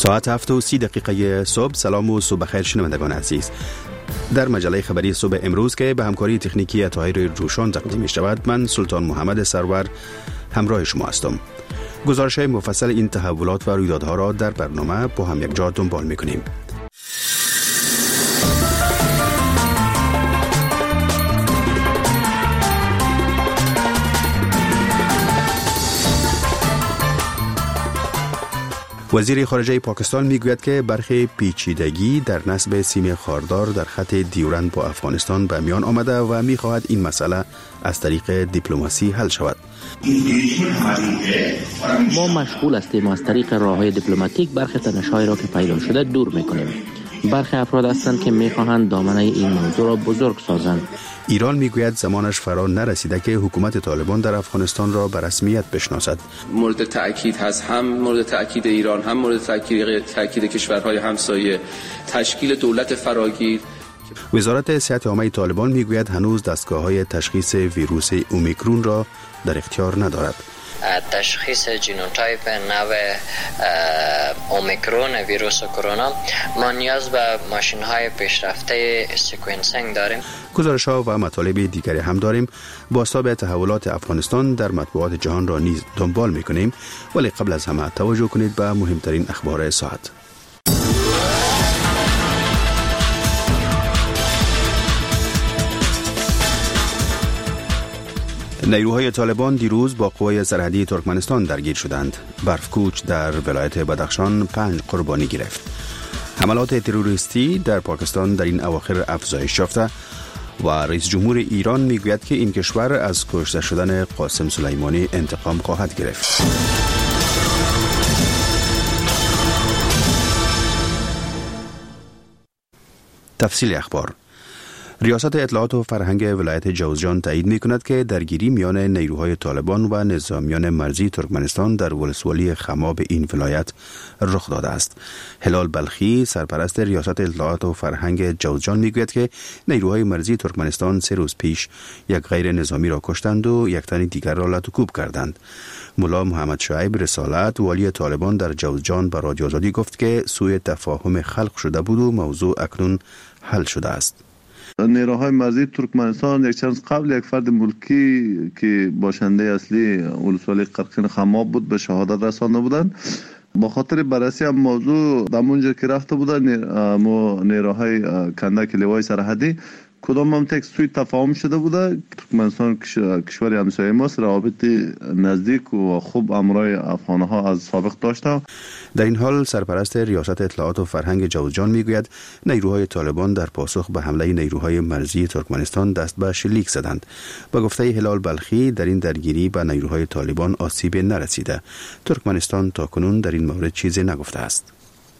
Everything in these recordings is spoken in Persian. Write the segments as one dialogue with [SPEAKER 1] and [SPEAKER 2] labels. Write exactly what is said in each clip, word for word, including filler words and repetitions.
[SPEAKER 1] ساعت هفت و سی دقیقه صبح. سلام و صبح خیر شنوندگان عزیز. در مجله خبری صبح امروز که به همکاری تکنیکی طاهر روشان تقدیم می شود، من سلطان محمد سرور همراه شما هستم. گزارش مفصل این تحولات و رویدادها را در برنامه با هم یک جا دنبال می کنیم. وزیر خارجه پاکستان میگوید که برخی پیچیدگی در نصب سیم خاردار در خط دیورند با افغانستان به میان آمده و میخواهد این مسئله از طریق دیپلماسی حل شود.
[SPEAKER 2] ما مشغول هستیم از طریق راههای دیپلماتیک برخی تنش‌هایی را که پیدا شده دور میکنیم. برخی افراد هستند که میخواهند دامنه این موضوع را بزرگ سازند.
[SPEAKER 1] ایران میگوید زمانش فرا نرسیده که حکومت طالبان در افغانستان را به رسمیت بشناسد.
[SPEAKER 3] مورد تأکید هست، هم مورد تأکید ایران، هم مورد تأکید تأکید کشورهای همسایه، تشکیل دولت فراگیر.
[SPEAKER 1] وزارت صحت عامه طالبان میگوید هنوز دستگاه‌های تشخیص ویروس اومیکرون را در اختیار ندارد.
[SPEAKER 4] تشخیص ژنوتایپ نو اومیکرون ویروس کرونا ما نیاز به ماشین‌های پیشرفته سکوئنسینگ داریم.
[SPEAKER 1] گزارش‌ها و مطالب دیگری هم داریم. بازتاب تحولات افغانستان در مطبوعات جهان را نیز دنبال می‌کنیم، ولی قبل از همه توجه کنید به مهمترین اخبار ساعت. نیروهای طالبان دیروز با قوای سرحدی ترکمنستان درگیر شدند. برفکوچ در ولایت بدخشان پنج قربانی گرفت. حملات تروریستی در پاکستان در این اواخر افزایش یافته و رئیس جمهور ایران میگوید که این کشور از کشته شدن قاسم سلیمانی انتقام خواهد گرفت. تفصیل اخبار. ریاست اطلاعات و فرهنگ ولایت جوزجان تایید می‌کند که درگیری میان نیروهای طالبان و نظامیان مرزی ترکمنستان در ولسوالی خماب این ولایت رخ داده است. هلال بلخی سرپرست ریاست اطلاعات و فرهنگ جوزجان میگوید که نیروهای مرزی ترکمنستان سه روز پیش یک غیر نظامی را کشتند و یک تن دیگر را لطوکوب کردند. ملا محمد شعیب رسالت والی طالبان در جوزجان به رادیو آزادی گفت که سوء تفاهم خلق شده بود و موضوع اکنون حل شده است.
[SPEAKER 5] نیروهای مرزی ترکمنستان یک چند قبل یک فرد ملکی که باشنده اصلی ولسوالی قرقین خماب بود به شهادت رسانده بودند. با خاطر بررسی هم موضوع در اونجا که رفته بودن نیروهای کندک لوای سرحدی کدام هم تک سوی تفاهم شده بوده. ترکمنستان کشور همسایه ماست، روابط نزدیک و خوب امرای افغانها از سابق داشته.
[SPEAKER 1] در این حال سرپرست ریاست اطلاعات و فرهنگ جوزجان میگوید نیروهای طالبان در پاسخ به حمله نیروهای مرزی ترکمنستان دست به شلیک زدند. با گفته هلال بلخی در این درگیری به نیروهای طالبان آسیب نرسیده. ترکمنستان تاکنون در این مورد چیزی نگفته است.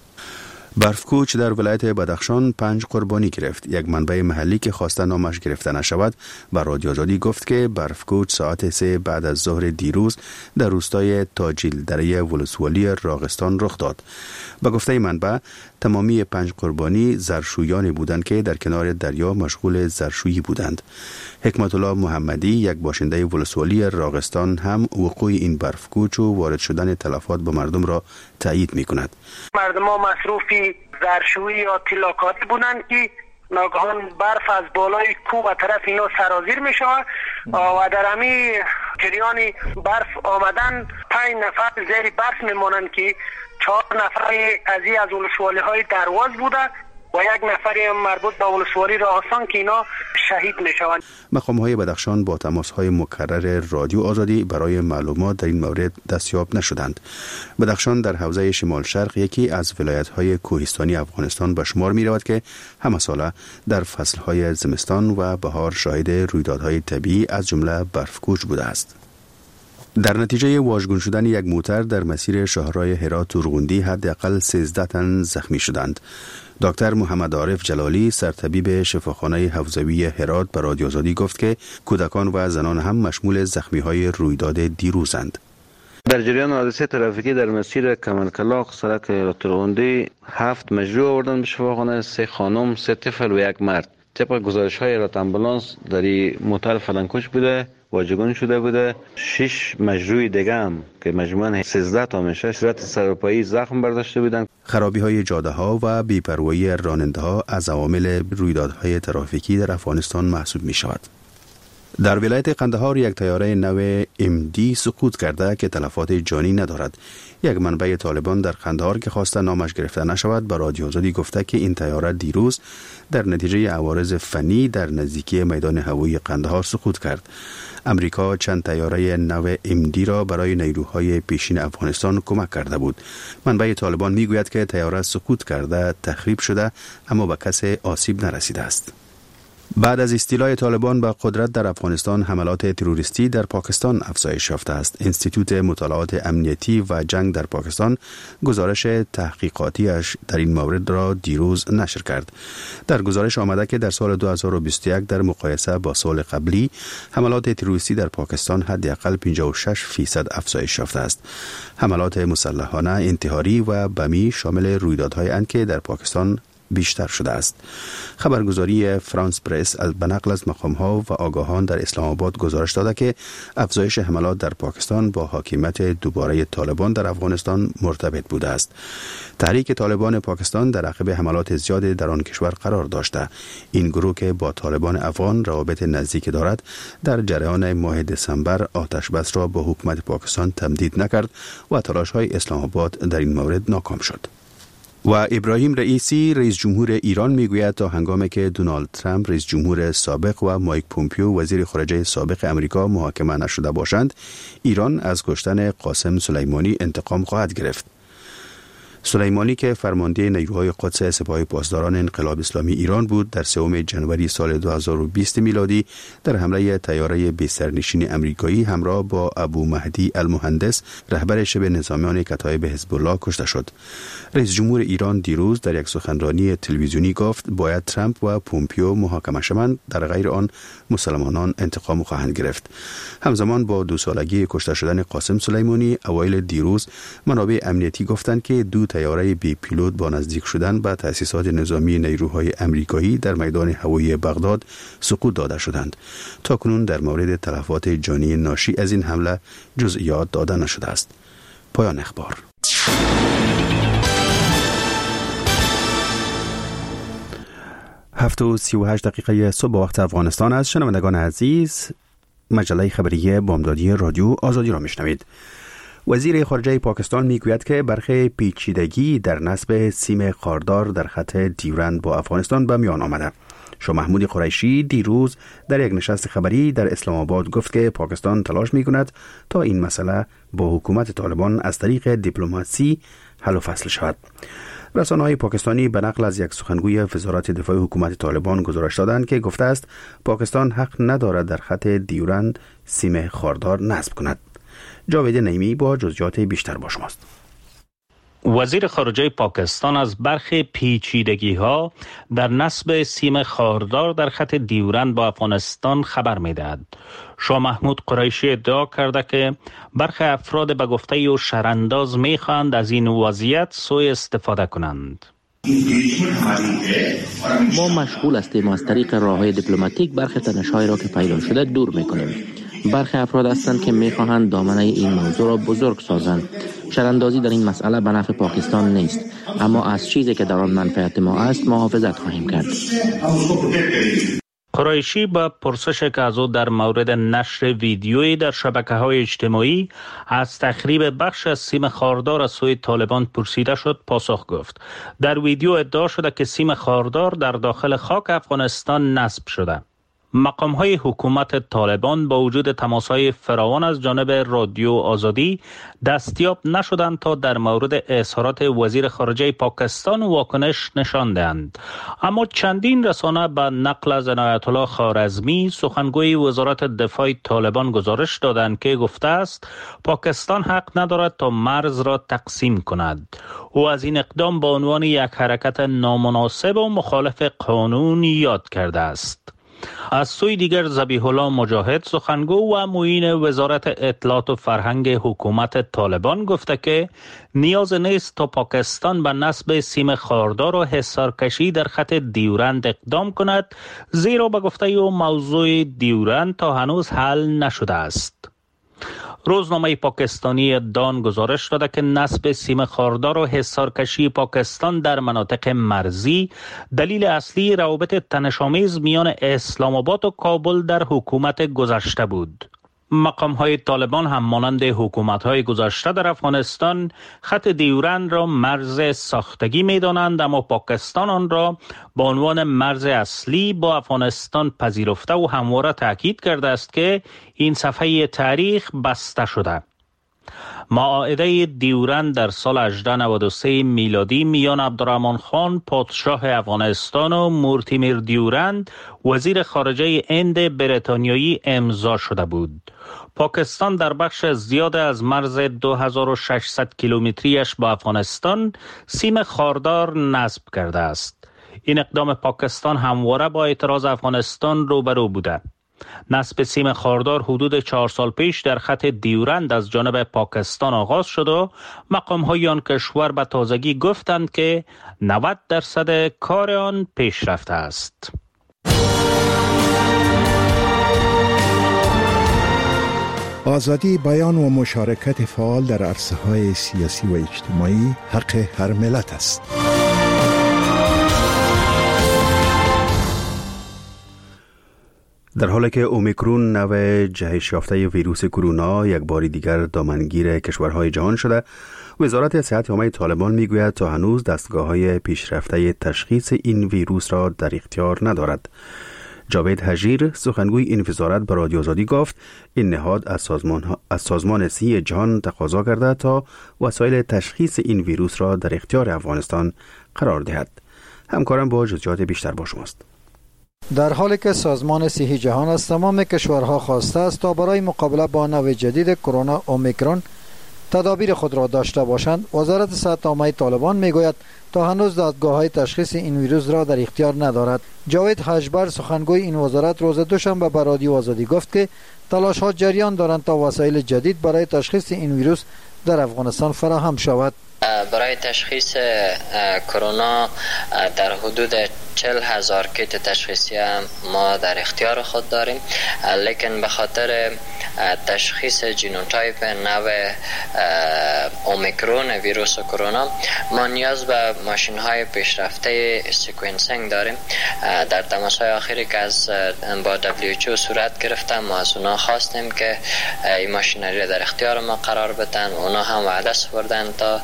[SPEAKER 1] برفکوچ در ولایت بدخشان پنج قربانی گرفت. یک منبع محلی که خواسته نامش گرفته نشود به رادیو آزادی گفت که برفکوچ ساعت سه بعد از ظهر دیروز در روستای تاجیل دره ولسوالی راغستان رخ داد. به گفته منبع تمامی پنج قربانی زرشویانی بودند که در کنار دریا مشغول زرشویی بودند. حکمت الله محمدی یک باشنده ولسوالی راغستان هم وقوع این برفکوچ و وارد شدن تلفات به مردم را تایید می کند.
[SPEAKER 6] مردم ها مصروفی زرشویی یا تلاکاتی بودند که ناگهان برف از بالای کوه و طرف اینا سرازیر می شود و در همی جریان برف آمدن پنج نفر زیر برف می مانند که چهار نفر از این از ولسوالی های درواز بوده و یک نفری مربوط به ولسوالی راغستان که اینا شهید می شوند.
[SPEAKER 1] مقام های بدخشان با تماس های مکرر رادیو آزادی برای معلومات در این مورد دستیاب نشدند. بدخشان در حوزه شمال شرق یکی از ولایت های کوهستانی افغانستان به شمار می رود که همه ساله در فصل های زمستان و بهار شاهد رویدادهای طبیعی از جمله برفکوچ بوده است. در نتیجه واژگون شدن یک موتر در مسیر شاهراه هرات تورغوندی حداقل سیزده تن زخمی شدند. دکتر محمد عارف جلالی سرطبیب شفاخانه حوزوی هرات به رادیو آزادی گفت که کودکان و زنان هم مشمول زخمی‌های رویداد دیروزند.
[SPEAKER 7] در جریان حادثه ترافیکی در مسیر کمرکلاق سرک تورغوندی هفت مجروح آوردن به شفاخانه، سه خانم، سه طفل و یک مرد. طبق گزارش‌های رات آمبولانس در موتر فلانکوش بوده واژگون شده بوده. شش مجروح دیگه هم که مجموعاً سیزده تا میشه صورت سر و پایی زخم برداشته بودن.
[SPEAKER 1] خرابی های جاده ها و بی‌پروایی راننده ها از عوامل رویدادهای ترافیکی در افغانستان محسوب می شود. در ولایت قندهار یک طیاره نو ام دی سقوط کرده که تلفات جانی ندارد. یک منبع طالبان در قندهار که خواسته نامش گرفته نشود به رادیو آزادی گفته که این طیاره دیروز در نتیجه عوارض فنی در نزدیکی میدان هوایی قندهار سقوط کرد. امریکا چند طیاره نو ام دی را برای نیروهای پیشین افغانستان کمک کرده بود. منبع طالبان میگوید که طیاره سقوط کرده تخریب شده اما به کسی آسیب نرسیده است. بعد از استیلای طالبان به قدرت در افغانستان، حملات تروریستی در پاکستان افزایش یافته است. انستیتوت مطالعات امنیتی و جنگ در پاکستان گزارش تحقیقاتیش در این مورد را دیروز نشر کرد. در گزارش آمده که در سال دو هزار و بیست و یک در مقایسه با سال قبلی حملات تروریستی در پاکستان حداقل پنجاه و شش درصد افزایش یافته است. حملات مسلحانه، انتحاری و بمی شامل رویدادهای اند که در پاکستان بیشتر شده است. خبرگزاری فرانس پرس به نقل از مقام‌ها و آگاهان در اسلام آباد گزارش داده که افزایش حملات در پاکستان با حاکمیت دوباره طالبان در افغانستان مرتبط بوده است. تحریک طالبان پاکستان در عقب حملات زیاد در آن کشور قرار داشته. این گروه که با طالبان افغان روابط نزدیک دارد، در جریان ماه دسامبر آتش بس را با حکومت پاکستان تمدید نکرد و تلاش‌های اسلام آباد در این مورد ناکام شد. و ابراهیم رئیسی رئیس جمهور ایران میگوید تا هنگامی که دونالد ترامپ رئیس جمهور سابق و مایک پومپیو وزیر خارجه سابق امریکا محاکمه نشده باشند، ایران از کشتن قاسم سلیمانی انتقام خواهد گرفت. سلیمانی که فرمانده نیروهای قدس سپاه پاسداران انقلاب اسلامی ایران بود، در سوم ژانویه سال دو هزار و بیست میلادی در حمله طیاره بی سرنشین امریکایی همراه با ابو مهدی المهندس رهبر شبه نظامیان کتایب حزب الله کشته شد. رئیس جمهور ایران دیروز در یک سخنرانی تلویزیونی گفت باید ترامپ و پومپیو محاکمه شوند، در غیر آن مسلمانان انتقام خواهند گرفت. همزمان با دو سالگی کشته شدن قاسم سلیمانی، اوایل دیروز منابع امنیتی گفتند که دو طیاره بی پیلوت با نزدیک شدن به تأسیسات نظامی نیروهای امریکایی در میدان هوایی بغداد سقوط داده شدند. تاکنون در مورد تلفات جانی ناشی از این حمله جزئیات داده نشده است. پایان اخبار. هفت و سی و هشت دقیقه صبح وقت افغانستان است. شنوندگان عزیز، مجله خبری بامدادی رادیو آزادی را میشنوید. وزیر خارجه پاکستان میگوید که برخی پیچیدگی در نصب سیم خاردار در خط دیورند با افغانستان به میان آمده. شاه محمود قریشی دیروز در یک نشست خبری در اسلام آباد گفت که پاکستان تلاش میکند تا این مسئله با حکومت طالبان از طریق دیپلماسی حل و فصل شود. رسانه‌های پاکستانی به نقل از یک سخنگوی وزارت دفاع حکومت طالبان گزارش دادند که گفته است پاکستان حق ندارد در خط دیورند سیم خاردار نصب کند. جاوید نعیمی با جزئیات بیشتر با شماست.
[SPEAKER 8] وزیر خارجه پاکستان از برخی پیچیدگی ها در نصب سیم خاردار در خط دیورند با افغانستان خبر می‌دهد. شاه محمود قریشی ادعا کرده که برخی افراد به گفته او شرانداز می‌خواهند از این وضعیت سوء استفاده کنند.
[SPEAKER 2] ما مشغول هستیم از طریق راه‌های دیپلماتیک برخی تنش‌های را که پیدا شده دور می‌کنیم. برخی افراد هستند که می‌خواهند دامنه این موضوع را بزرگ سازند. شراندازی در این مسئله به نفع پاکستان نیست، اما از چیزی که در آن منفعت ما است محافظت خواهیم کرد.
[SPEAKER 8] قریشی با پرسش که از او در مورد نشر ویدیویی در شبکه‌های اجتماعی از تخریب بخش از سیم خاردار از سوی طالبان پرسیده شد پاسخ گفت. در ویدیو ادعا شده که سیم خاردار در داخل خاک افغانستان نصب شده. مقام‌های حکومت طالبان با وجود تماس‌های فراوان از جانب رادیو آزادی دستیاب نشدند تا در مورد اظهارات وزیر خارجه پاکستان واکنش نشان دهند. اما چندین رسانه به نقل از عنایت الله خوارزمی سخنگوی وزارت دفاع طالبان گزارش دادند که گفته است پاکستان حق ندارد تا مرز را تقسیم کند. او از این اقدام به عنوان یک حرکت نامناسب و مخالف قانون یاد کرده است. از سوی دیگر ذبیح الله مجاهد سخنگو و معین وزارت اطلاعات و فرهنگ حکومت طالبان گفته که نیاز نیست تا پاکستان به نصب سیم خاردار و حصارکشی در خط دیورند اقدام کند، زیرا به گفته او موضوع دیورند تا هنوز حل نشده است. روزنامه پاکستانی دان گزارش داده که نصب سیم خاردار و حصارکشی پاکستان در مناطق مرزی دلیل اصلی روابط تنش‌آمیز میان اسلام آباد و کابل در حکومت گذشته بود. مقام‌های طالبان هم مانند حکومت‌های گذشته در افغانستان خط دیورند را مرز ساختگی می‌دانند، اما پاکستان آن را به عنوان مرز اصلی با افغانستان پذیرفته و همواره تاکید کرده است که این صفحه تاریخ بسته شده. معاهده دیورند در سال هجده نود و سه میلادی میان عبدالرحمن خان پادشاه افغانستان و مورتیمر دیورند وزیر خارجه هند بریتانیایی امضا شده بود. پاکستان در بخش زیاد از مرز دو هزار و ششصد کیلومتریش با افغانستان سیم خاردار نصب کرده است. این اقدام پاکستان همواره با اعتراض افغانستان روبرو بوده. نصب سیم خاردار حدود چهار سال پیش در خط دیورند از جانب پاکستان آغاز شد و مقام‌های آن کشور به تازگی گفتند که نود درصد کار آن پیش رفته است.
[SPEAKER 9] آزادی بیان و مشارکت فعال در عرصه‌های سیاسی و اجتماعی حق هر ملت است.
[SPEAKER 1] در حالی که اومیکرون نوع جهش یافته ویروس کرونا یک بار دیگر دامنگیر کشورهای جهان شده، وزارت صحت عامه طالبان میگوید تا هنوز دستگاه‌های پیشرفته تشخیص این ویروس را در اختیار ندارد. جاوید حجیر سخنگوی این وزارت به رادیو آزادی گفت این نهاد از سازمان از سازمان صحی جهان تقاضا کرده تا وسایل تشخیص این ویروس را در اختیار افغانستان قرار دهد. همکارم با جزئیات بیشتر با شماست.
[SPEAKER 10] در حالی که سازمان صحی جهان از تمام کشورها خواسته است تا برای مقابله با نوع جدید کرونا اومیکرون تدابیر خود را داشته باشند، وزارت صحت عامه طالبان میگوید تا هنوز دادگاه‌های تشخیص این ویروس را در اختیار ندارد. جاوید حجبر سخنگوی این وزارت روز دوشنبه به رادیو آزادی گفت که تلاش‌ها جریان دارند تا وسایل جدید برای تشخیص این ویروس در افغانستان فراهم شود.
[SPEAKER 4] برای تشخیص کرونا در حدود چهل هزار کیت تشخیصی هم ما در اختیار خود داریم، لیکن به خاطر تشخیص جینوتایپ نو اومیکرون ویروس کرونا ما نیاز به ماشین های پیشرفته سیکوینسینگ داریم. در تماس های آخری که از با دبلیو اچ او صورت گرفتم ما از اونا خواستیم که این ماشینری در اختیار ما قرار بدن. اونا هم وعده سپردن تا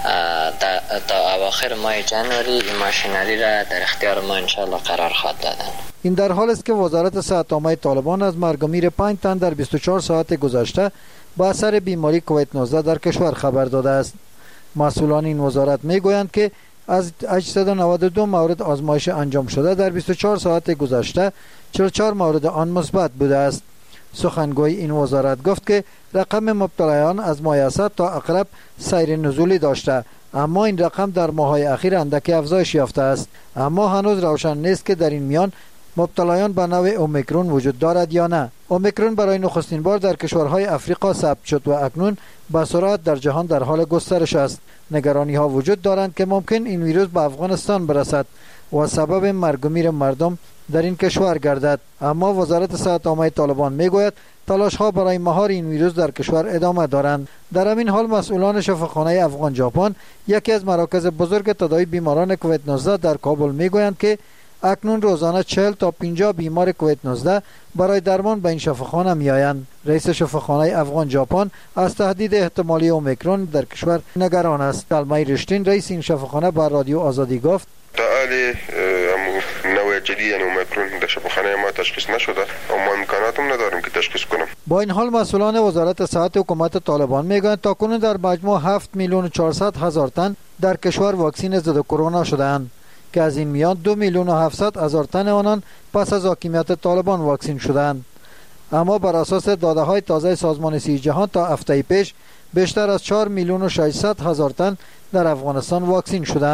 [SPEAKER 4] تا اواخر ماه جنوری این ماشینری را در اختیار ما انشاءالله قرار خواهد دادن.
[SPEAKER 10] این در حال است که وزارت صحت عامه طالبان از مرگ و میر پنج تن در بیست و چهار ساعت گذشته با اثر بیماری کووید نوزده در کشور خبر داده است. مسئولان این وزارت میگویند که از هشتصد و نود و دو مورد آزمایش انجام شده در بیست و چهار ساعت گذشته چهل و چهار مورد آن مثبت بوده است. سخنگوی این وزارت گفت که رقم مبتلایان از ماه اسد تا اقرب سیر نزولی داشته، اما این رقم در ماه‌های اخیر اندکی افزایش یافته است. اما هنوز روشن نیست که در این میان مبتلایان به نوع اومیکرون وجود دارد یا نه. اومیکرون برای نخستین بار در کشورهای افریقا ثبت شد و اکنون به سرعت در جهان در حال گسترش است. نگرانی ها وجود دارند که ممکن این ویروس به افغانستان برسد و سبب مرگ و میر مردم در این کشور گردد. اما وزارت صحت عامه طالبان میگوید تلاش ها برای مهار این ویروس در کشور ادامه دارند. در همین حال مسئولان شفاخانه افغان ژاپن، یکی از مراکز بزرگ تداوی بیماران کووید نوزده در کابل میگویند که اکنون روزانه چهل تا پنجاه بیمار کووید نوزده برای درمان به این شفاخانه میآیند. رئیس شفاخانه افغان ژاپن از تهدید احتمالی اومیکرون در کشور نگران است. دلمای رشتین رئیس این شفاخانه با رادیو آزادی گفت
[SPEAKER 11] تعالی نوع جدید یعنی اومیکرون در شفاخانه ما تشخیص نشده و ما امکاناتم نداریم که تشخیص کنیم. با
[SPEAKER 10] این حال مسئولان وزارت صحت حکومت طالبان میگویند تاکنون در مجموع هفت میلیون و چهارصد هزار تن در کشور واکسین ضد کرونا شده‌اند که از این میان دو میلیون و هفتصد هزار تن آنان پس از حاکمیت طالبان واکسین شدند. اما بر اساس داده های تازه سازمان صحی جهان تا هفته پیش بیشتر از چهار میلیون و ششصد هزار تن در افغانستان واکسین شدند.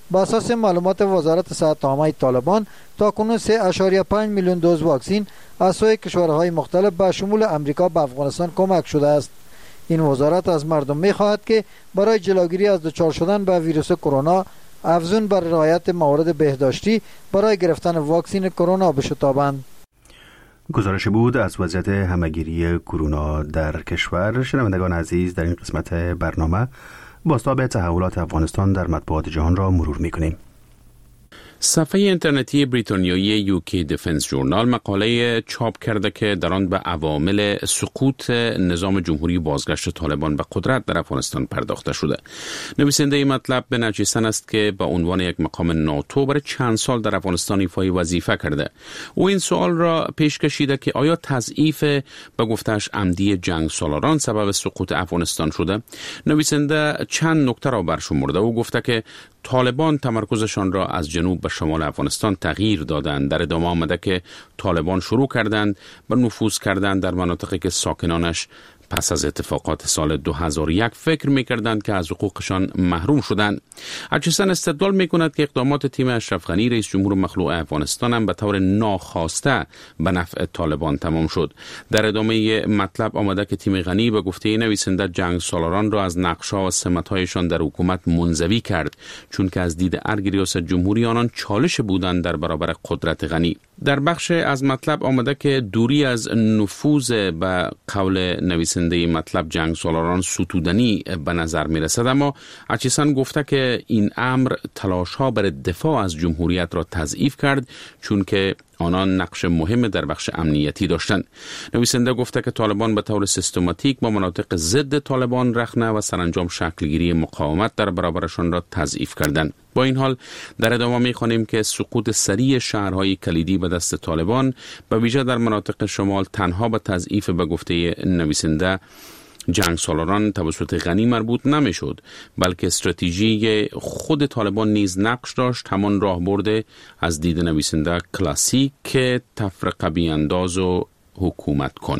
[SPEAKER 10] با اساس معلومات وزارت صحت عامه طالبان تا کنون سه ممیز پنج میلیون دوز واکسن از سوی کشورهای مختلف به شمول امریکا به افغانستان کمک شده است. این وزارت از مردم می‌خواهد که برای جلوگیری از دچار شدن به ویروس کرونا افزون بر رعایت موارد بهداشتی برای گرفتن واکسن کرونا بشتابند.
[SPEAKER 1] گزارش بود از وضعیت همهگیری کرونا در کشور. شنوندگان عزیز، در این قسمت برنامه بازتاب تحولات افغانستان در مطبوعات جهان را مرور می‌کنیم.
[SPEAKER 12] صفحه اینترنتی بریتانیایی یوکی دیفنس جورنال مقاله چاپ کرده که در آن به عوامل سقوط نظام جمهوری بازگشت طالبان به قدرت در افغانستان پرداخته شده. نویسنده این مطلب بن اچیسن است که به عنوان یک مقام ناتو برای چند سال در افغانستان ایفای وظیفه کرده. او این سوال را پیش کشیده که آیا تضعیف به گفته‌اش عمدی جنگ سالاران سبب سقوط افغانستان شده؟ نویسنده چند نکته را برشمرده و گفته که طالبان تمرکزشان را از جنوب به شمال افغانستان تغییر دادند. در ادامه آمده که طالبان شروع کردند به نفوذ کردن در مناطقی که ساکنانش پس از اتفاقات سال دو هزار و یک فکر می‌کردند که از حقوقشان محروم شدند. اچیسن استدلال می‌کند که اقدامات تیم اشرف غنی رئیس جمهور مخلوع افغانستان هم به طور ناخواسته به نفع طالبان تمام شد. در ادامه مطلب آمده که تیم غنی به گفته نویسنده جنگ سالاران را از نقش‌ها و سمت‌هایشان در حکومت منزوی کرد، چون که از دید ارگ ریاست جمهوری آنان چالش بودند در برابر قدرت غنی. در بخش از مطلب آمده که دوری از نفوذ به قول نویسنده مطلب جنگ سالاران ستودنی به نظر می رسد، اما اچیسن گفته که این امر تلاش ها برای دفاع از جمهوریت را تضعیف کرد، چون که آنان نقش مهم در بخش امنیتی داشتند. نویسنده گفته که طالبان به طور سیستماتیک با مناطق ضد طالبان رخنه و سرانجام شکلگیری مقاومت در برابرشان را تضعیف کردند. با این حال در ادامه می‌خوانیم که سقوط سریع شهرهای کلیدی به دست طالبان به ویژه در مناطق شمال تنها به تضعیف به گفته نویسنده جنگ سالاران توسط غنی مربوط نمیشد، بلکه استراتژی خود طالبان نیز نقش داشت، همان راهبرد از دید نویسنده کلاسیک که تفرقه بیانداز و حکومت کن.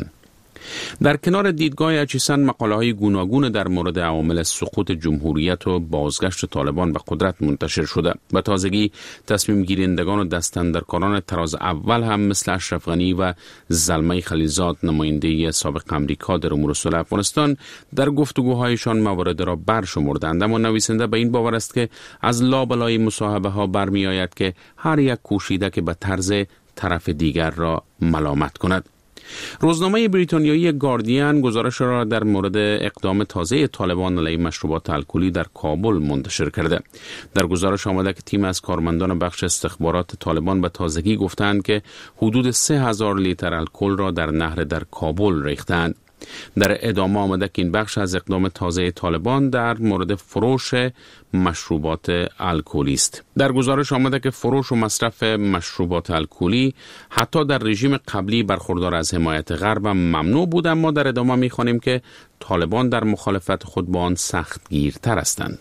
[SPEAKER 12] در کنار دیدگاه اچیسن مقاله‌های گوناگون در مورد عوامل سقوط جمهوریت و بازگشت طالبان به قدرت منتشر شده. به تازگی تصمیم گیرندگان و دستاندرکاران تراز اول هم مثل اشرف غنی و زلمه خلیلزاد نماینده سابق امریکا در امور صلح افغانستان در گفتگوهایشان موارد را برشمردند، اما نویسنده به این باور است که از لابلای مصاحبه ها برمی آید که هر یک کوشیده که به طرز طرف دیگر را ملامت کند. روزنامه بریتانیایی گاردین گزارش را در مورد اقدام تازه طالبان علیه مشروبات الکلی در کابل منتشر کرده. در گزارش آمده که تیم از کارمندان بخش استخبارات طالبان به تازگی گفتند که حدود سه هزار لیتر الکل را در نهر در کابل ریختند. در ادامه آمده که این بخش از اقدام تازه طالبان در مورد فروش مشروبات الکلی است. در گزارش آمده که فروش و مصرف مشروبات الکلی حتی در رژیم قبلی برخوردار از حمایت غرب ممنوع بود، اما در ادامه می‌خوانیم که طالبان در مخالفت خود با آن سختگیرتر هستند.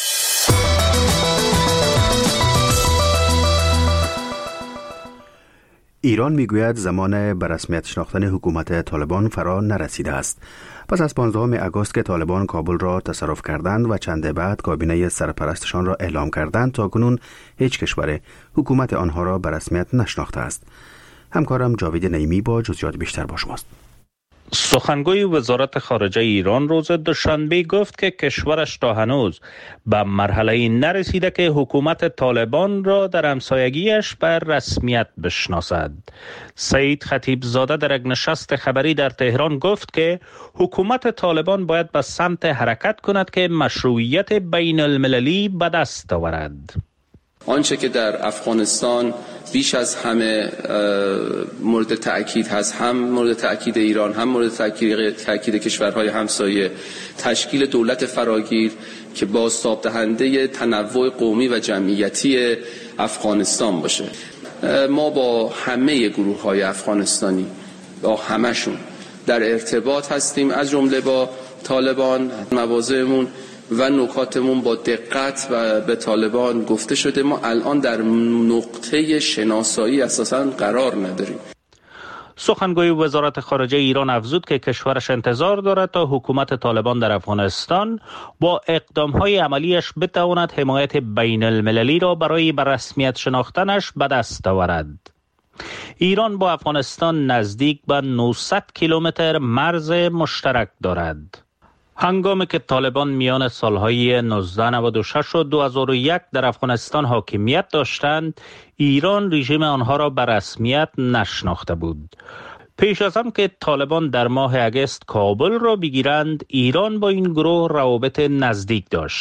[SPEAKER 1] ایران میگوید زمان به رسمیت شناختن حکومت طالبان فرا نرسیده است. پس از پانزدهم آگوست که طالبان کابل را تصرف کردند و چند بعد کابینه سرپرستشان را اعلام کردند، تاکنون هیچ کشور حکومت آنها را به رسمیت نشناخته است. همکارم جاوید نعیمی با جزئیات بیشتر با شماست.
[SPEAKER 8] سخنگوی وزارت خارجه ایران روز دوشنبه گفت که کشورش تا هنوز به مرحله نرسیده که حکومت طالبان را در همسایگیش به رسمیت بشناسد. سعید خطیبزاده در یک نشست خبری در تهران گفت که حکومت طالبان باید به سمت حرکت کند که مشروعیت بین المللی به دست آورد.
[SPEAKER 3] آنچه که در افغانستان بیش از همه مورد تأکید هست، هم مورد تأکید ایران هم مورد تأکید, تأکید کشورهای همسایه، تشکیل دولت فراگیر که بازتاب دهنده تنوع قومی و جمعیتی افغانستان باشه. ما با همه گروه های افغانستانی، با همشون در ارتباط هستیم، از جمله با طالبان. مواضعمون و نکاتمون با دقت و به طالبان گفته شده. ما الان در نقطه شناسایی اساساً قرار نداریم.
[SPEAKER 8] سخنگوی وزارت خارجه ایران افزود که کشورش انتظار دارد تا حکومت طالبان در افغانستان با اقدام‌های عملیش بتواند حمایت بین المللی را برای به رسمیت شناختنش به دست آورد. ایران با افغانستان نزدیک به نهصد کیلومتر مرز مشترک دارد. هنگامی که طالبان میان سالهای نوزده نود و شش و دو هزار و یک در افغانستان حاکمیت داشتند، ایران رژیم آنها را به رسمیت نشناخته بود. پیش از آن که طالبان در ماه اگست کابل را بگیرند، ایران با این گروه روابط نزدیک داشت.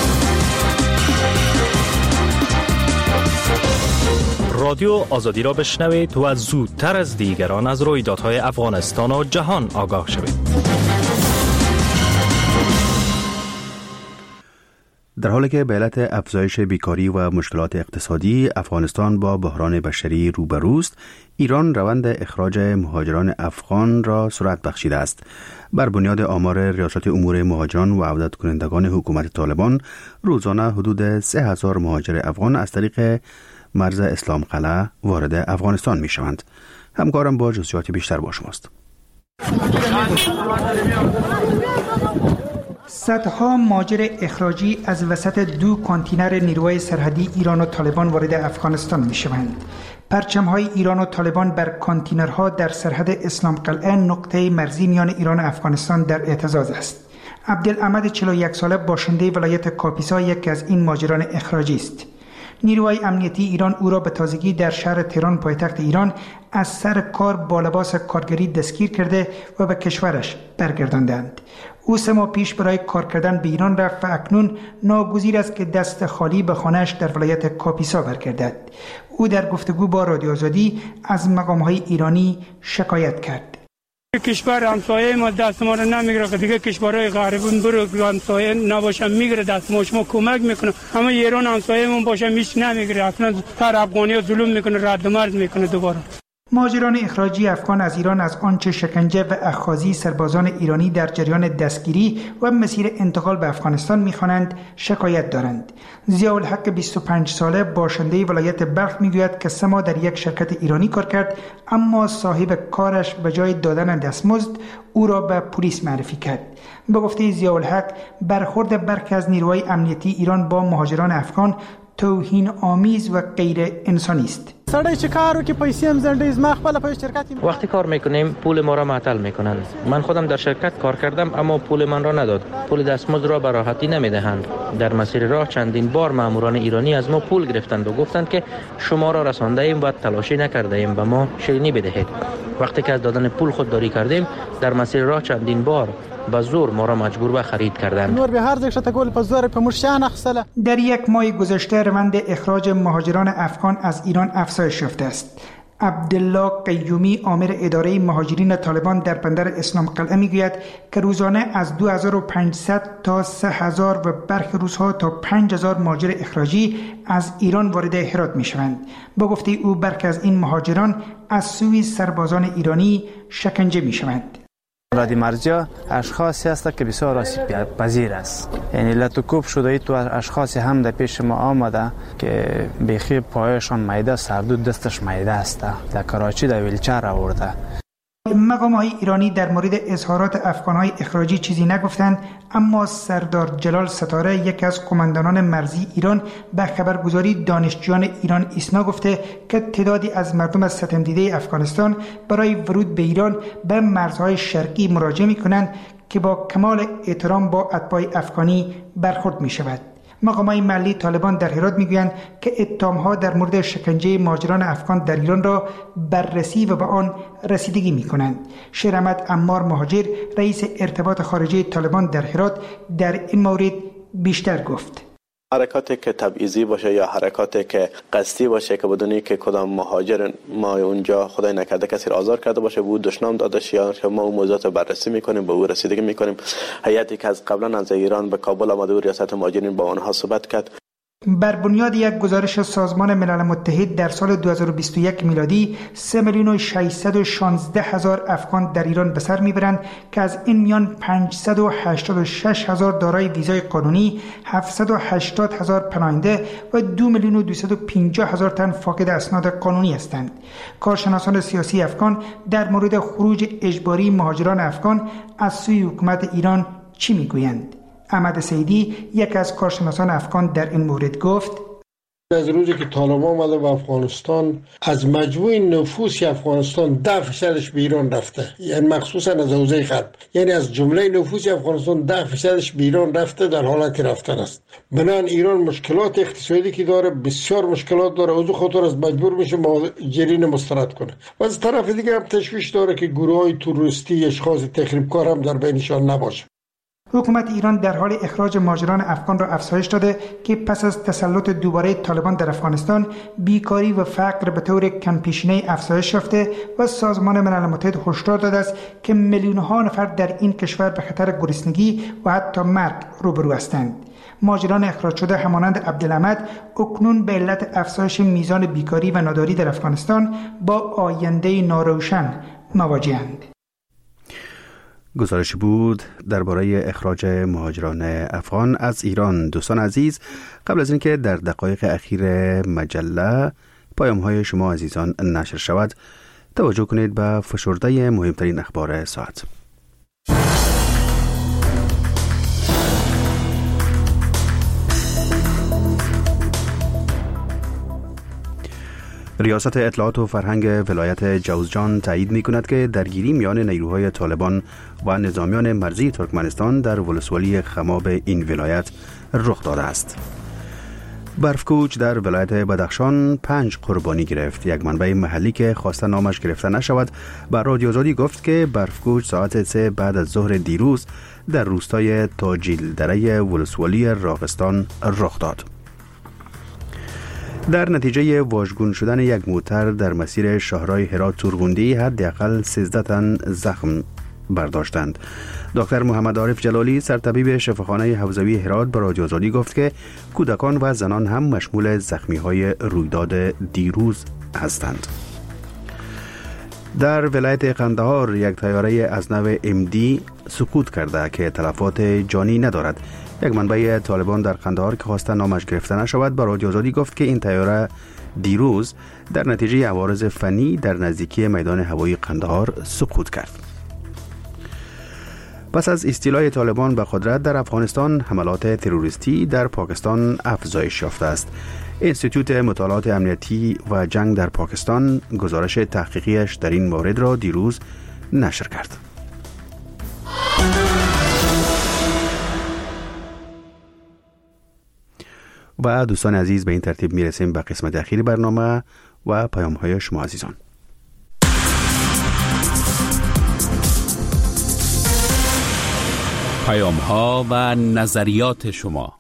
[SPEAKER 13] رادیو آزادی را بشنوید و زودتر از دیگران از رویدادهای افغانستان و جهان آگاه شوید.
[SPEAKER 1] در حالی که به علت افزایش بیکاری و مشکلات اقتصادی افغانستان با بحران بشری روبروست، ایران روند اخراج مهاجران افغان را سرعت بخشیده است. بر بنیاد آمار ریاست امور مهاجران و عودت کنندگان حکومت طالبان، روزانه حدود سه هزار مهاجر افغان از طریق مرز اسلام قلعه وارد افغانستان می شوند. همکارم با جزئیات بیشتر با شماست.
[SPEAKER 14] صدها مهاجر اخراجی از وسط دو کانتینر نیروهای سرحدی ایران و طالبان وارد افغانستان می شوند. پرچم‌های ایران و طالبان بر کانتینرها در سرحد اسلام قلعه، نقطه مرزی میان ایران و افغانستان، در اعتزاز است. عبدالاحمد چهل و یک ساله باشنده ولایت کاپیسا یکی از این مهاجران اخراجی است. نیروهای امنیتی ایران او را به تازگی در شهر تهران پایتخت ایران از سر کار با لباس کارگری دستگیر کرده و به کشورش برگرداندند. او سه ماه پیش برای کار کردن به ایران رفت و اکنون ناگزیر است که دست خالی به خانه‌اش در ولایت کاپیسا برگردد. او در گفتگو با رادیو آزادی از مقام‌های ایرانی شکایت کرد.
[SPEAKER 15] کشور همسایه ما دست ما رو نمیگیره که دیگه کشورهای غریبون برو همسایه نباشن میگیره دست ما، شما کمک میکنه، اما ایران همسایه‌مون باشه میش نمیگیره، اصلا هر افغانی ظلم میکنه، رد مرز میکنه. دوباره
[SPEAKER 14] مهاجران اخراجی افغان از ایران از آنچه شکنجه و اخاذی سربازان ایرانی در جریان دستگیری و مسیر انتقال به افغانستان می‌خوانند شکایت دارند. ضیاءالحق بیست و پنج ساله باشنده ولایت بلخ میگوید که سه ماه در یک شرکت ایرانی کار کرد، اما صاحب کارش به جای دادن دستمزد او را به پلیس معرفی کرد. به گفته ضیاءالحق، برخورد برخی از نیروهای امنیتی ایران با مهاجران افغان توهین آمیز و غیر انسانی است.
[SPEAKER 2] وقتی کار میکنیم پول ما را معطل میکنند. من خودم در شرکت کار کردم اما پول من را نداد. پول دستمزد را به راحتی نمیدهند. در مسیر راه چندین بار ماموران ایرانی از ما پول گرفتند و گفتند که شما را رسانده ایم و تلاشی نکرده ایم و ما شیرینی بدهید. وقتی که از دادن پول خودداری کردیم، در مسیر راه چندین بار به زور ما را مجبور به خرید کردند.
[SPEAKER 14] در یک ماه گذشته روند اخراج مهاجران افغان از ایران افزایش یافته است. عبدالله قیومی، آمر اداره مهاجرین طالبان در بندر اسلام قلعه میگوید که روزانه از دو هزار و پانصد تا سه هزار و برخی روزها تا پنج هزار مهاجر اخراجی از ایران وارد هرات میشوند. با گفته او برخی از این مهاجران از سوی سربازان ایرانی شکنجه میشوند.
[SPEAKER 16] رادی مرجع اشخاصی هست که بسیار آسیب پذیر است، یعنی لطوکوب شده ای تو اشخاصی هم در پیش ما آمده که بیخی پایشان میده، سردود دستش میده است، در کراچی در ویلچر آورده.
[SPEAKER 14] مقام‌های ایرانی در مورد اظهارات افغان‌های اخراجی چیزی نگفتند، اما سردار جلال ستاره، یکی از قماندانان مرزی ایران، به خبرگزاری دانشجویان ایران ایسنا گفته که تعدادی از مردم از ستم دیده افغانستان برای ورود به ایران به مرزهای شرقی مراجعه می‌کنند که با کمال احترام با اتباع افغانی برخورد می‌شود. مقامات محلی طالبان در هرات میگویند که اتهام‌ها در مورد شکنجه مهاجران افغان در ایران را بررسی و به آن رسیدگی می‌کنند. شیر احمد عمار مهاجر، رئیس ارتباط خارجی طالبان در هرات، در این مورد بیشتر گفت.
[SPEAKER 17] حرکاتی که تبعیضی باشه یا حرکاتی که قصدی باشه که بدونی که کدام مهاجر ما اونجا خدای نکرده کسی را آزار کرده باشه، به او دشنام داده شه، یا ما اون موضوعات بررسی میکنیم، به او رسیدگی میکنیم. هیئتی که از قبلا از ایران به کابل آمده و ریاست مهاجرین با آنها صحبت کرد.
[SPEAKER 14] بر بنیاد یک گزارش سازمان ملل متحد در سال دو هزار و بیست و یک میلادی سه میلیون و ششصد و شانزده هزار افغان در ایران به سر میبرند که از این میان پانصد و هشتاد و شش هزار دارای ویزای قانونی، هفتصد و هشتاد هزار پناهنده و دو میلیون و دویست و پنجاه هزار تن فاقد اسناد قانونی هستند. کارشناسان سیاسی افغان در مورد خروج اجباری مهاجران افغان از سوی حکومت ایران چی میگویند؟ احمد سیدی یک از کارشناسان افغان در این مورد گفت:
[SPEAKER 18] از روزی که طالبان آمده به افغانستان، از مجموع نفوس افغانستان ده فیصدش به ایران رفته، یعنی مخصوصا از حوزه غرب، یعنی از جمله نفوس افغانستان ده فیصدش به ایران رفته، در حالت رفتن است. بنابراین ایران مشکلات اقتصادی که داره، بسیار مشکلات داره، از خاطر از مجبور میشه مهاجرین مسترد کنه. و از طرف دیگه هم تشویش داره که گروه‌های تروریستی، اشخاص تخریبکار هم در بینشان نباشه.
[SPEAKER 14] حکومت ایران در حال اخراج مهاجران افغان را افزایش داده که پس از تسلط دوباره طالبان در افغانستان، بیکاری و فقر به طور کم‌پیشینه افزایش یافته و سازمان ملل متحد هشدار داده است که میلیون‌ها نفر در این کشور به خطر گرسنگی و حتی مرگ روبرو هستند. مهاجران اخراج شده همانند عبدالحمد اکنون به علت افزایش میزان بیکاری و ناداری در افغانستان با آینده ناروشن مواجه‌اند.
[SPEAKER 1] گزارشی بود درباره اخراج مهاجران افغان از ایران. دوستان عزیز، قبل از اینکه در دقایق اخیر مجله پیام‌های شما عزیزان نشر شود، توجه کنید به فشرده مهمترین اخبار ساعت. ریاست اطلاعات و فرهنگ ولایت جوزجان تایید می کند که درگیری میان نیروهای طالبان و نظامیان مرزی ترکمنستان در ولسوالی خماب این ولایت رخ داده است. برفکوچ در ولایت بدخشان پنج قربانی گرفت. یک منبع محلی که خواسته نامش گرفته نشود بر رادیو آزادی گفت که برفکوچ ساعت سه بعد از ظهر دیروز در روستای تاجیل دره ولسوالی راغستان رخ داد. در نتیجه واژگون شدن یک موتر در مسیر شاهراه هرات تورغوندی حداقل سیزده تن زخم برداشتند. دکتر محمد عارف جلالی سرطبیب شفاخانه حوزوی هرات به رادیو آزادی گفت که کودکان و زنان هم مشمول زخمی‌های رویداد دیروز هستند. در ولایت قندهار یک طیاره از نوع ام دی سقوط کرده که تلفات جانی ندارد. یک منبع طالبان در قندهار که خواسته نامش گرفته نشود به رادیو آزادی گفت که این طیاره دیروز در نتیجه عوارض فنی در نزدیکی میدان هوایی قندهار سقوط کرد. پس از استیلای طالبان به قدرت در افغانستان، حملات تروریستی در پاکستان افزایش یافته است. انستیتوت مطالعات امنیتی و جنگ در پاکستان گزارش تحقیقیش در این مورد را دیروز نشر کرد. و دوستان عزیز، به این ترتیب میرسیم به قسمت اخیر برنامه و پیام های شما عزیزان.
[SPEAKER 12] پیام ها و نظریات شما.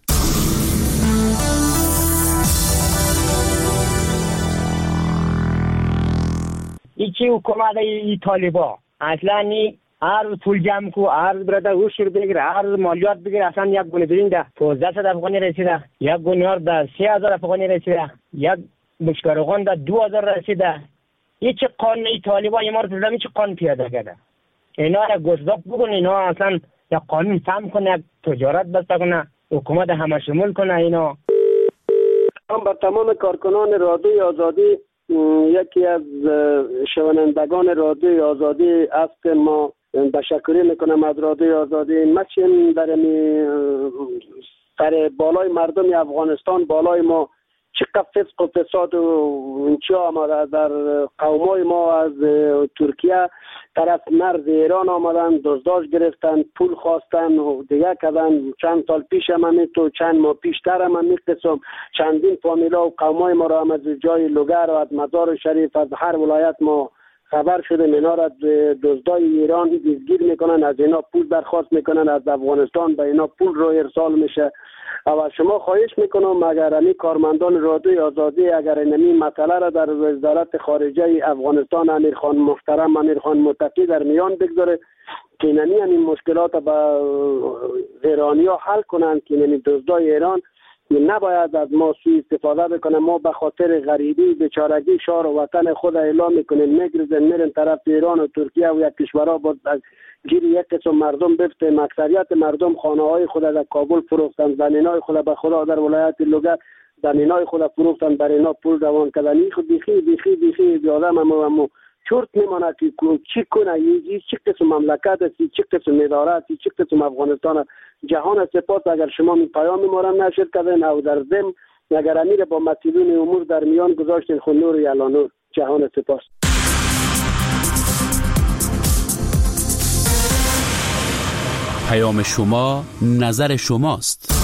[SPEAKER 19] ایچی حکومت ای طالبا اصلا نی هر روز پول جمع کو، هر روز برده او شروع بگیره، هر روز مالیات بگیره. اصلا یک گونه برین ده پانزده صد افغانی رسیده، یک گونیار ده سه هزار افغانی رسیده، یک مشکرغان ده دو هزار رسیده. این چه قانون ای طالبا ای ما رو تزدم، این چه قانون پیاده کرده؟ اینا را گشتاق بگن، اینا اصلا یک قانون فهم کنه، یک تجارت بسته کنه، حکومت همه شمول کنه. اینا
[SPEAKER 20] هم با تمام کارکنان رادیوی آزادی، یکی از شنوندگان رادیوی آزادی است، ما تشکر میکنم از رادیوی آزادی. مچین در می سر بالای مردم افغانستان، بالای ما چقدر فسق و فساد و چه آمده در قومای ما از ترکیه طرف مرز ایران آمدن، دزداش گرفتن، پول خواستن و دیگه کردن. چند سال پیش هم همی تو چند ماه پیشتر هم همی قسم چندین فامیلا و قومای ما را هم از جای لوگر و از مزار شریف از هر ولایت ما خبر شده اینا را دزدای ایران دزگیر میکنن، از اینا پول درخواست میکنن، از افغانستان به اینا پول رو ارسال میشه. و شما خواهش میکنم اگر امی کارمندان رادیوی آزادی اگر اینمی مسئله را در وزارت خارجه افغانستان امیر خان محترم امیر خان متقی در میان بگذاره که اینمی این مشکلات با ایرانی ها حل کنند، که اینمی دزدای ایران نباید از ما سوء استفاده بکنه. ما به خاطر غریبی بیچارگی شهر و وطن خود اعلام میکنیم، میگرزیم میرن طرف ایران و ترکیه و یک کشورها با گیر یک قسم مردم بفتیم. اکثریت مردم خانه های خود در کابل فروختن، زمینای خود به خدا در ولایت لوگر زمینای خود فروختن، برای اینا پول روان کردن. خود بیخی بیخی بیخی آدم هم چرت میماند که چی کنه، یه چی قسم مملکت است، چی قسم اداره است، چی قسم افغانستان. جهان سپاس اگر شما می پیام ما را نشر کردین او در ضمن اگر امیر با مسئولین امور در میان گذاشتین خود نور یلا نور. جهان سپاس.
[SPEAKER 12] پیام شما نظر شماست.